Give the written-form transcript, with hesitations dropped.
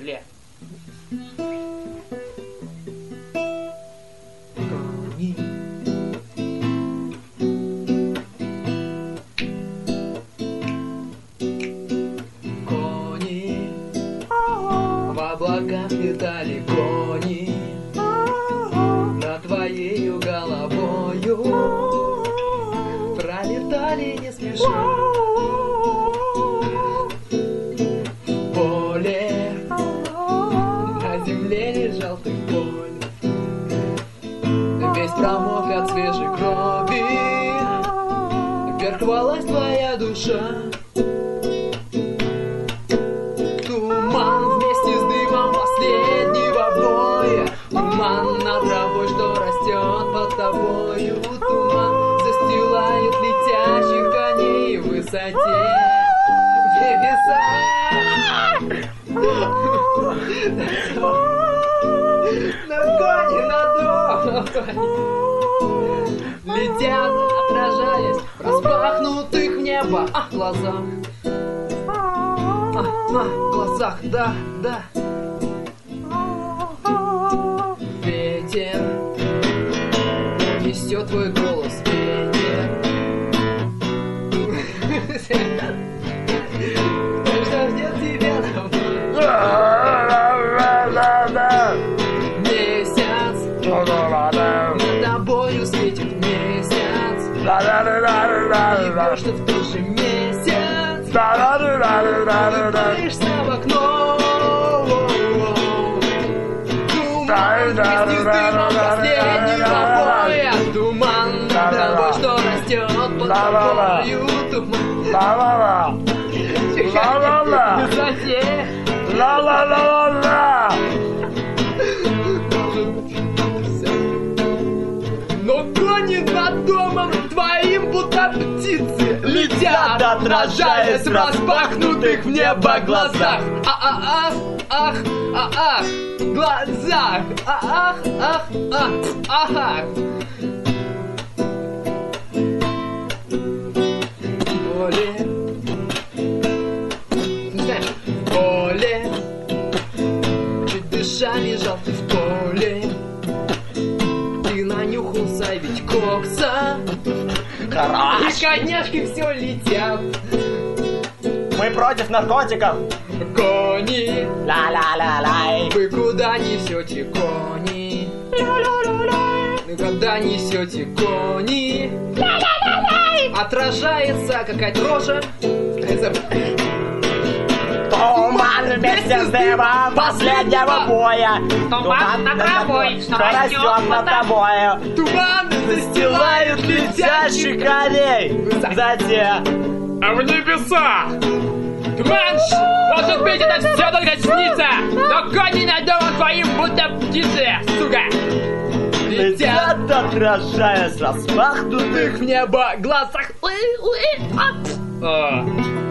Бля. Кони в облаках летали, кони над твоею головою пролетали не спеша. Поле, на земле лежал ты поле, весь промок от свежей крови, вверх рвалась твоя душа. Туман вместе с дымом последнего боя, туман над травой, что растет под тобою, туман застилает летящих коней в высоте. На коне, на дом летят, отражаясь в распахнутых в небо глазах. В глазах, да, да. Ветер несет твой голос, ветер. Что ждет тебя месяц, над тобою светит месяц, и врешь ты в тот же месяц, ты боишься в окно. Туман вместе с дымом последнего боя, туман над тобой, что растет под тобою, туман. Но кони над домом твоим, будто птицы, летят, отражаясь в распахнутых в небо глазах. Ах, ах, ах, ах, глазах. Ах, ах, ах, ах. Поле. Поле, чуть дыша лежал ты в поле, ты нанюхался ведь кокса, и коняшки все летят. Мы против наркотиков. Кони, ла-ла-ла-лай, вы куда несете, кони? Вы куда несете, кони? Отражается какая-то рожа. Туман вместе с дымом последнего боя, Туман над тобой, что растет над тобою, Туман застилают летящих коней затем в небеса. Туман, может быть, это все только снится, но кони над домом твоим, будто птицы, сука, летят, отражаясь в распахнутых в небо глазах.